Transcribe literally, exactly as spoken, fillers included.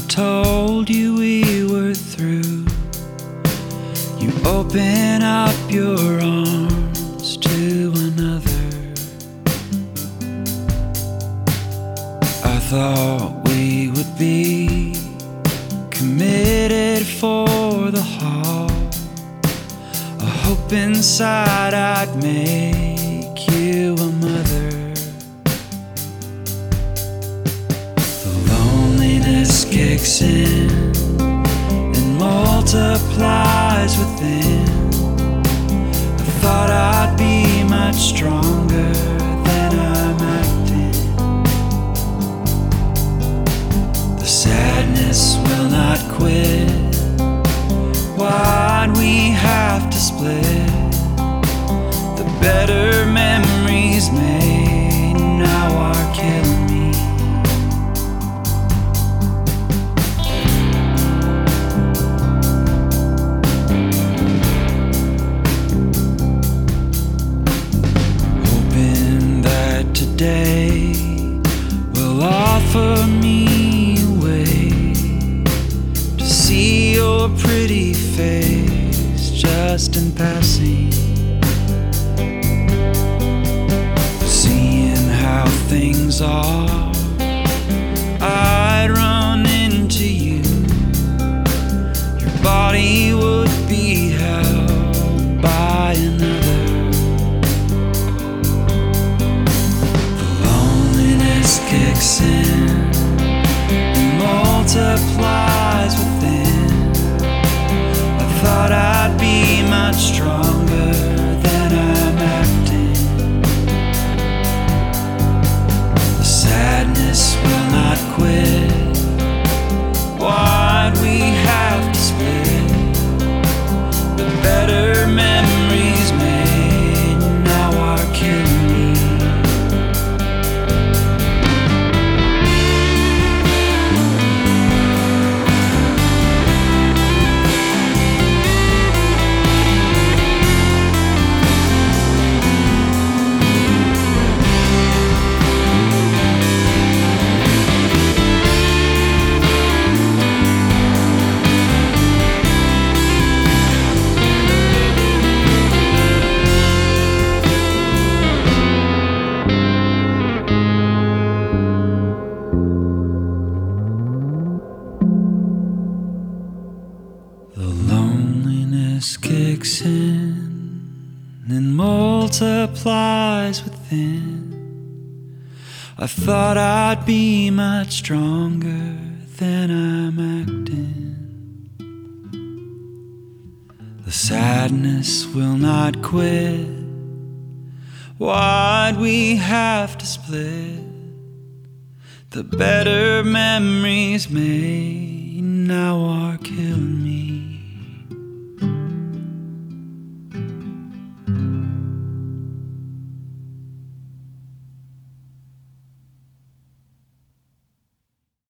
told you we were through, you open up your arms to another. I thought we would be committed for the haul. I hope inside I'd make you a mother. The loneliness kicks in and multiplies within. I thought I'd be much stronger than I'm acting. The sadness will not quit. Why'd we have to split? The better memories made now are killing me. Hoping that today will offer me a way to see your pretty face just in passing. Seeing how things are, I'd run into you. Your body would be held by another. The loneliness kicks in and multiplies within. I thought I'd be much stronger than I'm acting. The sadness will not quit. Why'd we have to split? The better memories made now are killing me. The loneliness kicks in and multiplies within. I thought I'd be much stronger than I'm acting. The sadness will not quit. Why'd we have to split? The better memories made now are killing me.